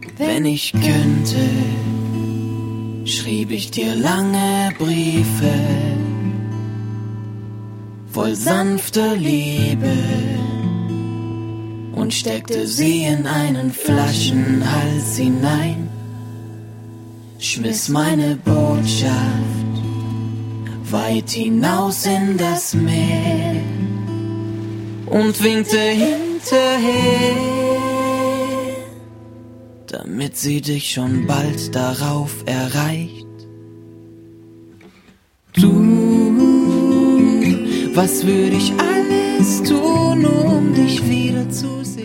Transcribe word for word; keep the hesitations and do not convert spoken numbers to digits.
Wenn ich könnte, schrieb ich dir lange Briefe voll sanfter Liebe und steckte sie in einen Flaschenhals hinein, schmiss meine Botschaft weit hinaus in das Meer und winkte hinterher, damit sie dich schon bald darauf erreicht. Du, was würde ich alles tun, um dich wiederzusehen?